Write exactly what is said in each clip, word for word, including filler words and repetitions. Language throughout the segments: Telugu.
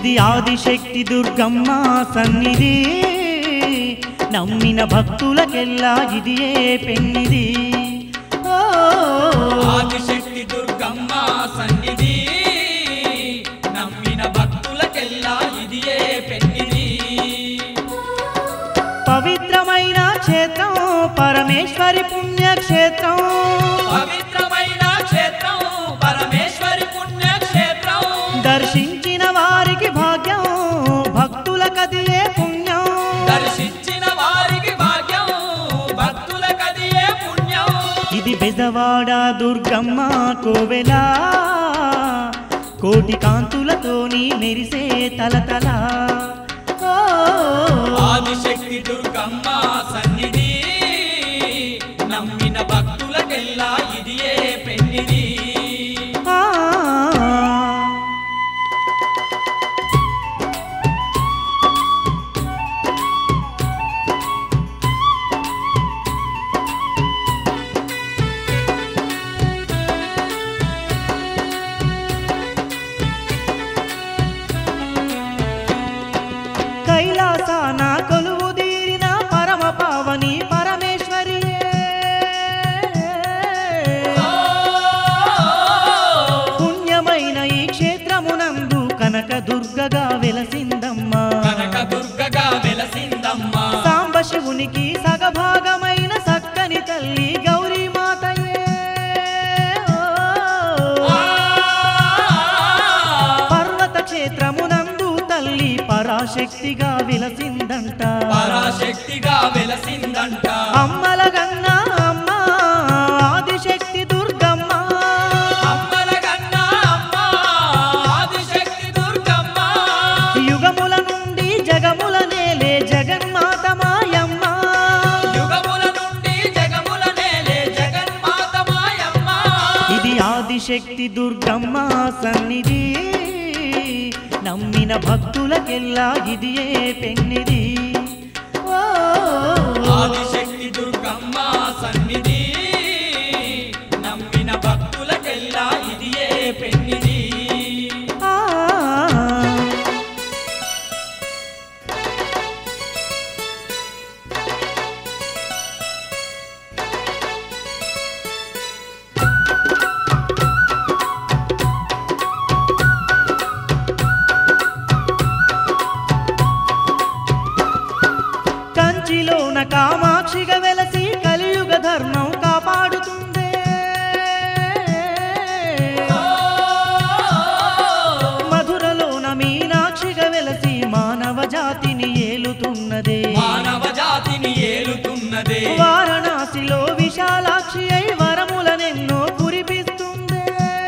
ఇది ఆదిశక్తి దుర్గమ్మ సన్నిధి, నమ్మిన భక్తులకెల్లా ఇది ఏ పెన్నిది. ఆదిశక్తి దుర్గమ్మ సన్నిధి, నమ్మిన భక్తులకెల్లా ఇది ఏ పెన్నిది. పవిత్రమైన క్షేత్రం పరమేశ్వరి పుణ్యక్షేత్రం, పవిత్రమైన క్షేత్రం పరమేశ్వరి పుణ్యక్షేత్రం. దర్శించిన వారికి భాగ్యం భక్తులకదియే పుణ్యం, దర్శించిన వారికి భాగ్యం భక్తులకదియే పుణ్యం. ఇది బెజవాడ దుర్గమ్మ కోవెల, కోటి కాంతులతోని మెరిసే తలతల. ఆదిశక్తి దుర్గమ్మ సన్నిధి, నమ్మిన భక్తులకెల్లా ఇది ఏ పెన్నిది. కైలాసాన కొలువు తీరిన పరమ పావని పరమేశ్వరియే, పుణ్యమైన ఈ క్షేత్రమునందు కనక దుర్గగా వెలసిందమ్మా, కనక దుర్గగా వెలసిందమ్మా. సాంబ శివునికి సగభాగమైన సక్కని తల్లి గౌరీ మాతయే. పర్వత క్షేత్రమునందు తల్లి పరాశక్తిగా వెలసిందంట, పరాశక్తిగా వెలసిందంట. అమ్మల గన్న అమ్మ ఆదిశక్తి దుర్గమ్మ, అమ్మల గన్న అమ్మ ఆదిశక్తి దుర్గమ్మ. యుగముల నుండి జగముల నేలే జగన్మాత మాయమ్మ, యుగముల నుండి జగముల నేలే జగన్మాత మాయమ్మ. ఇది ఆదిశక్తి దుర్గమ్మ సన్నిధి, నమ్మిన భక్తులకెల్లా ఇది ఏ పెన్నిది. ఆదిశక్తి దుర్గమ్మ సన్నిధి, నమ్మిన భక్తులకెల్లా ఇది ఏ పెన్నిది. ఆ కంచిలోన కామాక్షిగా వెలసి కలియుగ ధర్మం కాపాడుతుందే, మధురలోన మీనాక్షిగా వెలసి మానవ జాతిని ఏలుతున్నదే, మానవ జాతిని ఏలుతున్నదే. వారణాసిలో విశాలాక్షి అయి వరములనెన్నో కురిపిస్తుందే,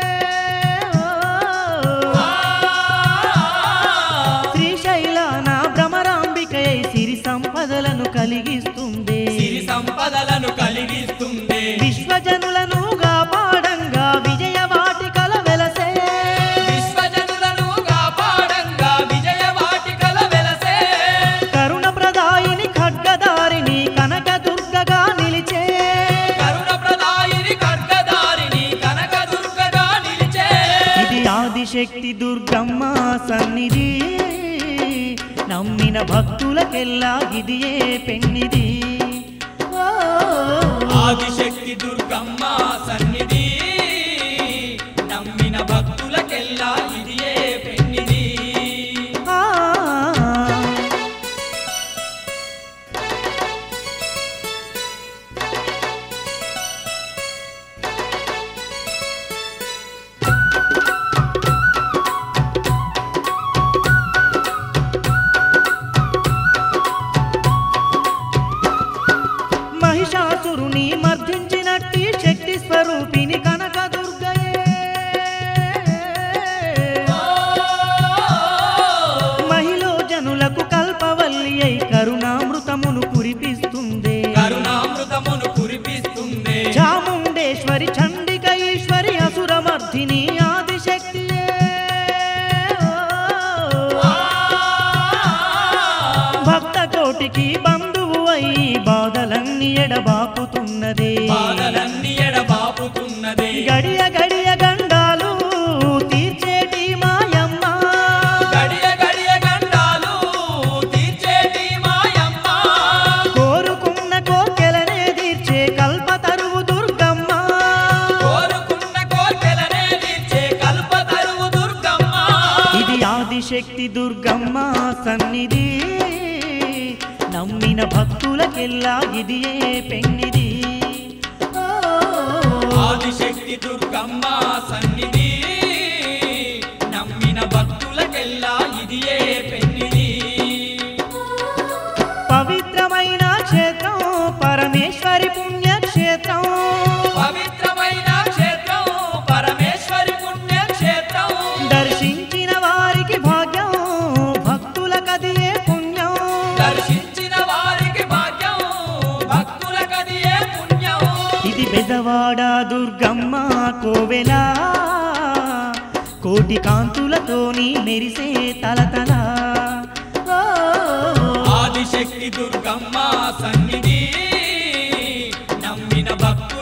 శ్రీశైలాన భ్రమరాంబికై సిరి సంపదలను కలిగిస్తుంది, సిరి సంపదలను కలిగిస్తుంది. విశ్వజనులను కాపాడంగా విజయవాటికల వెలసే, విశ్వజనులను కాపాడంగా విజయవాటికల వెలసే. కరుణ ప్రదాయిని ఖడ్గదారిని కనక దుర్గగా నిలిచే, కరుణ ప్రదాయిని ఖడ్గదారిని కనక దుర్గగా నిలిచే. ఇది ఆదిశక్తి దుర్గమ్మ సన్నిధి, నమ్మిన భక్తులకెల్లా ఇది ఏ పెన్నిది. ఆదిశక్తి దుర్గమ్మ సన్నిధి, నమ్మిన భక్తులకెల్లా ఇది ఏ పెన్నిది. ఆ మహిషాసురుని మర్దించినట్టి శక్తి స్వరూపిణి కనక దుర్గయే, మహిళ జనులకు కల్పవల్లి అయి కరుణామృతమును కురిపిస్తుంది, కరుణామృతమును కురిపిస్తుంది. చాముండేశ్వరి చండిక ఈశ్వరి అసురమర్ధిని ఆదిశక్తియే, భక్త కోటికి బంధువు అయి బాధలన్నీ ఎడబాపుతున్నదే, బాధలన్నీ ఎడబాపుతున్నదే. గడియ గడియ గండాలు తీర్చేటి మాయమ్మ, గడియ గడియ ఆదిశక్తి దుర్గమ్మ సన్నిధి నమ్మిన భక్తులకెల్లా ఇదియే పెన్నిది. ఆదిశక్తి దుర్గమ్మ సన్నిధి నమ్మిన భక్తులకెల్లా ఇదియే పెన్నిది. పవిత్రమైన క్షేత్రం పరమేశ్వరి పుణ్యక్షేత్రం. పవిత్రమైన క్షేత్రం పరమేశ్వరి పుణ్యక్షేత్రం. దర్శించిన వారికి భాగ్యం భక్తులకదియే పుణ్యం. దర్శించిన వారికి భాగ్యం భక్తులకదియే పుణ్యం. ఇది బెజవాడ దుర్గమ్మ కోవెల కోటి కాంతులతోని మెరిసే తలతల. ఆదిశక్తి దుర్గమ్మ సన్నిధి నమ్మిన భక్తుల